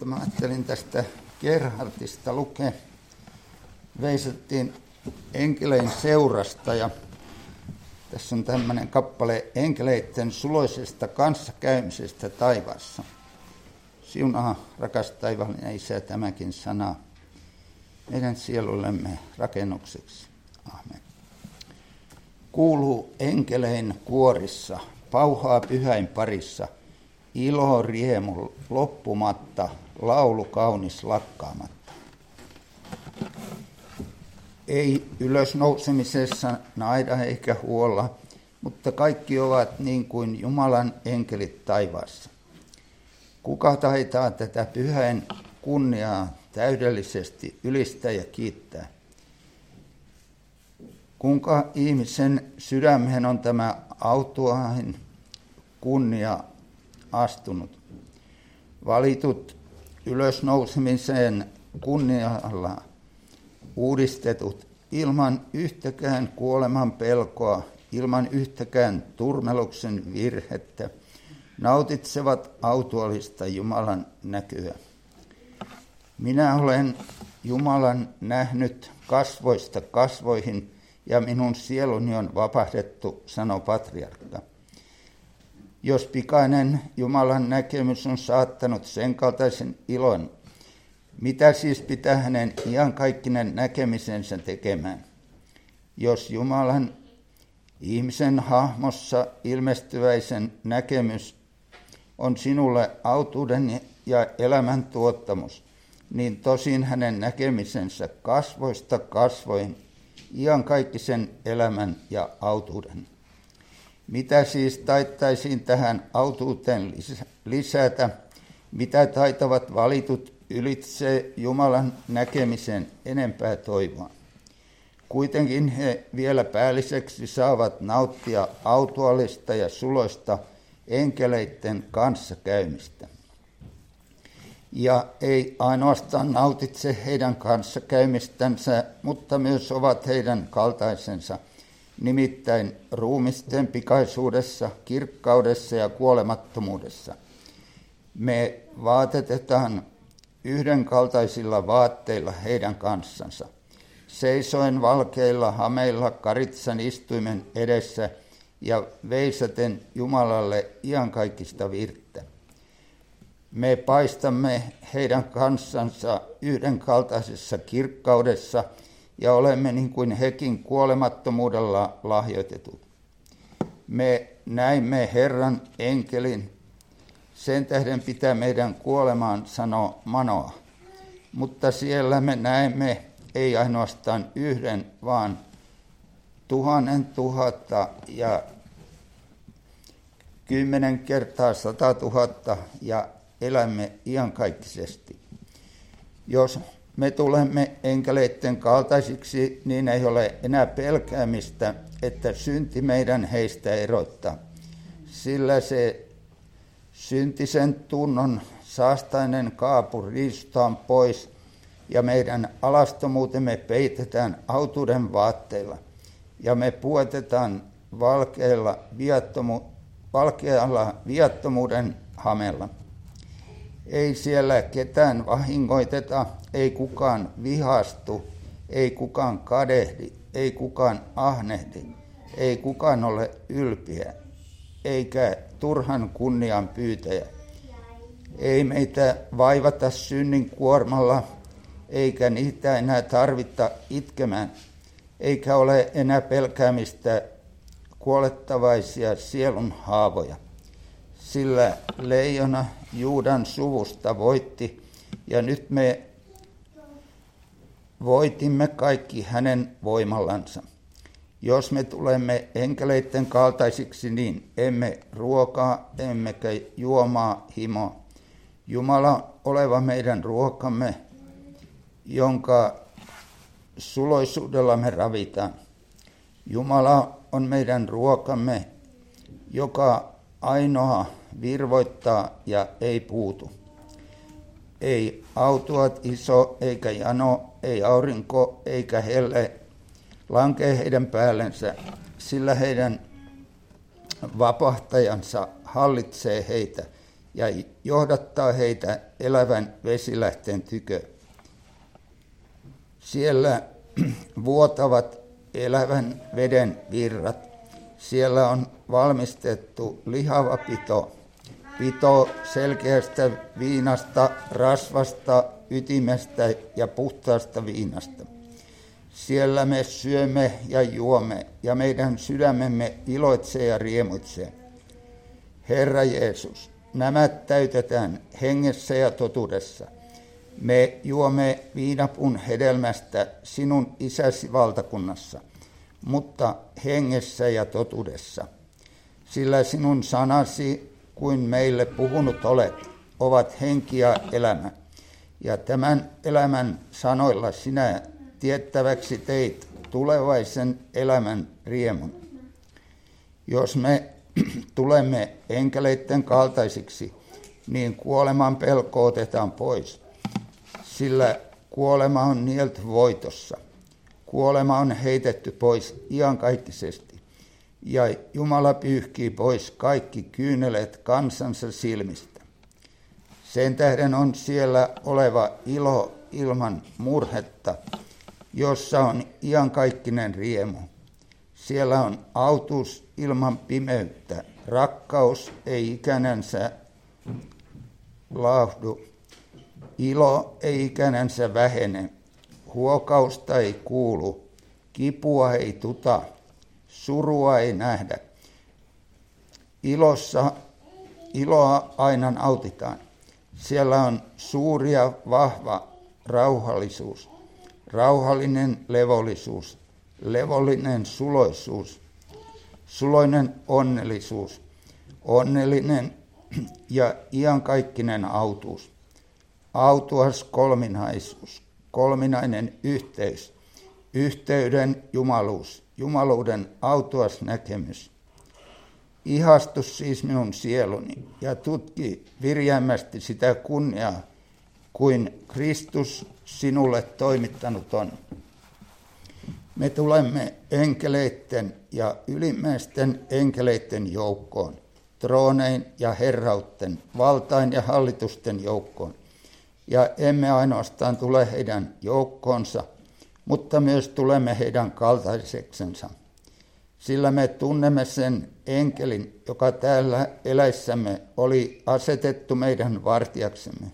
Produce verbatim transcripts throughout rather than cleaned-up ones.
mutta mä ajattelin tästä Gerhardista lukea. Veisattiin enkelein seurasta ja tässä on tämmöinen kappale enkeleiden suloisesta kanssakäymisestä taivaassa. Siunaa, rakas taivaallinen Isä, tämäkin sana meidän sielullemme rakennukseksi. Amen. Kuuluu enkelein kuorissa, pauhaa pyhäin parissa, ilo riemu loppumatta, laulu kaunis lakkaamatta. Ei ylösnousemisessa naida eikä huolla, mutta kaikki ovat niin kuin Jumalan enkelit taivaassa. Kuka taitaa tätä pyhän kunniaa täydellisesti ylistää ja kiittää? Kuinka ihmisen sydämeen on tämä autuain kunnia astunut? Valitut ylösnousemiseen kunnialla uudistetut ilman yhtäkään kuoleman pelkoa, ilman yhtäkään turmeluksen virhettä, nautitsevat autuallista Jumalan näkyä. Minä olen Jumalan nähnyt kasvoista kasvoihin, ja minun sieluni on vapahdettu, sanoi patriarkka. Jos pikainen Jumalan näkemys on saattanut sen kaltaisen ilon, mitä siis pitää hänen iankaikkinen näkemisensä tekemään? Jos Jumalan ihmisen hahmossa ilmestyväisen näkemys on sinulle autuuden ja elämän tuottamus, niin tosin hänen näkemisensä kasvoista kasvoin iankaikkisen elämän ja autuuden. Mitä siis taittaisiin tähän autuuteen lisätä? Mitä taitavat valitut ylitse Jumalan näkemisen enempää toivoa? Kuitenkin he vielä päälliseksi saavat nauttia autuallista ja suloista enkeleiden kanssakäymistä. Ja ei ainoastaan nautitse heidän kanssakäymistänsä, mutta myös ovat heidän kaltaisensa, nimittäin ruumisten pikaisuudessa, kirkkaudessa ja kuolemattomuudessa. Me vaatetetaan yhdenkaltaisilla vaatteilla heidän kanssansa, seisoen valkeilla hameilla Karitsan istuimen edessä ja veisaten Jumalalle iankaikkista virttä. Me paistamme heidän kanssansa yhdenkaltaisessa kirkkaudessa ja olemme niin kuin hekin kuolemattomuudella lahjoitetut. Me näimme Herran enkelin, sen tähden pitää meidän kuolemaan, sanoo Manoa. Mutta siellä me näemme ei ainoastaan yhden, vaan tuhannen tuhatta ja kymmenen kertaa sata tuhatta ja elämme iankaikkisesti. Jos me tulemme enkeleiden kaltaisiksi, niin ei ole enää pelkäämistä, että synti meidän heistä erottaa, sillä se syntisen tunnon saastainen kaapu riisutaan pois ja meidän alastomuutemme peitetään autuuden vaatteilla ja me puetetaan valkealla, viattomu, valkealla viattomuuden hamella. Ei siellä ketään vahingoiteta, ei kukaan vihastu, ei kukaan kadehdi, ei kukaan ahnehdi, ei kukaan ole ylpeä, eikä turhan kunnian pyytäjä. Ei meitä vaivata synnin kuormalla, eikä niitä enää tarvita itkemään, eikä ole enää pelkäämistä kuolettavaisia sielun haavoja. Sillä leijona Juudan suvusta voitti, ja nyt me voitimme kaikki hänen voimallansa. Jos me tulemme enkeleiden kaltaisiksi, niin emme ruokaa, emmekä juomaa himoa. Jumala oleva meidän ruokamme, jonka suloisuudella me ravitaan. Jumala on meidän ruokamme, joka ainoa virvoittaa ja ei puutu. Ei autuat iso eikä jano, ei aurinko eikä helle lankee heidän päällensä, sillä heidän vapahtajansa hallitsee heitä ja johdattaa heitä elävän vesilähteen tykö. Siellä vuotavat elävän veden virrat. Siellä on valmistettu lihava pito, pito selkeästä viinasta, rasvasta, ytimestä ja puhtaasta viinasta. Siellä me syömme ja juomme, ja meidän sydämemme iloitsee ja riemuitsee. Herra Jeesus, nämä täytetään hengessä ja totuudessa. Me juomme viinapun hedelmästä sinun isäsi valtakunnassa, mutta hengessä ja totuudessa. Sillä sinun sanasi, kuin meille puhunut olet, ovat henki ja elämä. Ja tämän elämän sanoilla sinä tiettäväksi teit tulevaisen elämän riemun. Jos me tulemme enkeleiden kaltaisiksi, niin kuoleman pelko otetaan pois, sillä kuolema on nielty voitossa. Kuolema on heitetty pois iankaikkisesti, ja Jumala pyyhkii pois kaikki kyyneleet kansansa silmistä. Sen tähden on siellä oleva ilo ilman murhetta, jossa on iankaikkinen riemu. Siellä on autuus ilman pimeyttä, rakkaus ei ikänänsä laahdu, ilo ei ikänänsä vähene, huokausta ei kuulu, kipua ei tuta, surua ei nähdä. Ilossa, iloa aina nautitaan. Siellä on suuri ja vahva rauhallisuus, rauhallinen levollisuus, levollinen suloisuus, suloinen onnellisuus, onnellinen ja iankaikkinen autuus, autuas kolminaisuus, kolminainen yhteys, yhteyden jumaluus, jumaluuden autuas näkemys. Ihastu siis minun sieluni ja tutki virjäämästi sitä kunniaa, kuin Kristus sinulle toimittanut on. Me tulemme enkeleitten ja ylimmäisten enkeleitten joukkoon, troonein ja herrautten, valtain ja hallitusten joukkoon. Ja emme ainoastaan tule heidän joukkoonsa, mutta myös tulemme heidän kaltaiseksensa. Sillä me tunnemme sen enkelin, joka täällä eläissämme oli asetettu meidän vartijaksemme.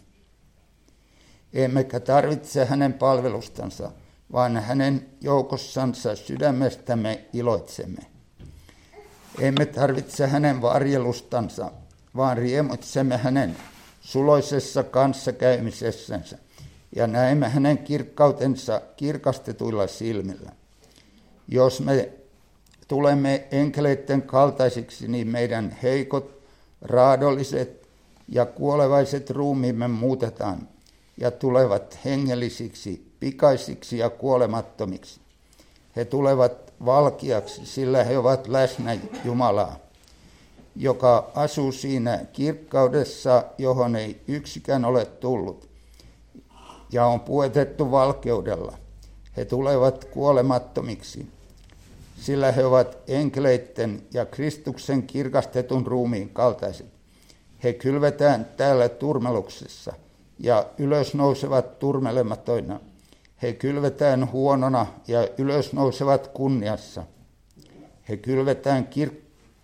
Emmekä tarvitse hänen palvelustansa, vaan hänen joukossansa sydämestämme iloitsemme. Emme tarvitse hänen varjelustansa, vaan riemuitsemme hänen suloisessa kanssakäymisessänsä ja näemme hänen kirkkautensa kirkastetuilla silmillä. Jos me tulemme enkeleiden kaltaisiksi, niin meidän heikot, raadolliset ja kuolevaiset ruumiimme muutetaan ja tulevat hengellisiksi, pikaisiksi ja kuolemattomiksi. He tulevat valkeaksi, sillä he ovat läsnä Jumalaa, joka asuu siinä kirkkaudessa, johon ei yksikään ole tullut, ja on puetettu valkeudella. He tulevat kuolemattomiksi, sillä he ovat enkeleitten ja Kristuksen kirkastetun ruumiin kaltaiset. He kylvetään täällä turmeluksessa ja ylösnousevat turmelematoina. He kylvetään huonona ja ylösnousevat kunniassa. He kylvetään kir-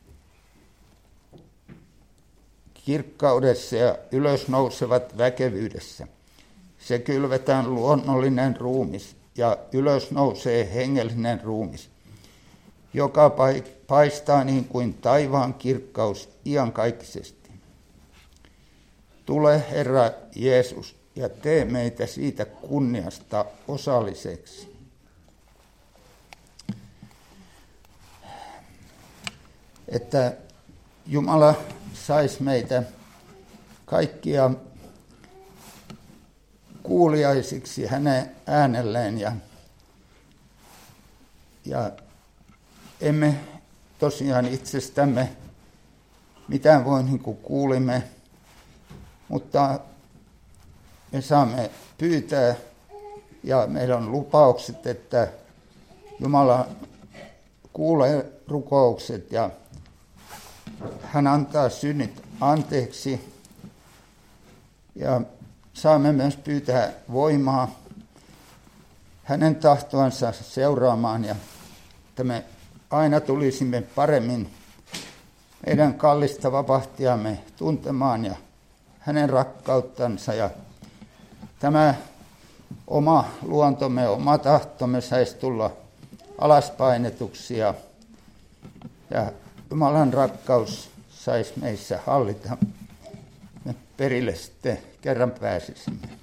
kirkkaudessa ja ylösnousevat väkevyydessä. Se kylvetään luonnollinen ruumis ja ylösnousee hengellinen ruumis, joka paistaa niin kuin taivaan kirkkaus iankaikkisesti. Tule, Herra Jeesus, ja tee meitä siitä kunniasta osalliseksi. Että Jumala saisi meitä kaikkia kuuliaisiksi hänen äänelleen ja, ja emme tosiaan itsestämme mitään voi niin kuin kuulimme, mutta me saamme pyytää ja meillä on lupaukset, että Jumala kuulee rukoukset ja hän antaa synnit anteeksi Ja saamme myös pyytää voimaa hänen tahtoansa seuraamaan ja että me aina tulisimme paremmin meidän kallista vapahtiamme tuntemaan ja hänen rakkauttansa. Ja tämä oma luontomme, oma tahtomme saisi tulla alaspainetuksi ja, ja Jumalan rakkaus saisi meissä hallita. Me perille sitten kerran pääsisimme.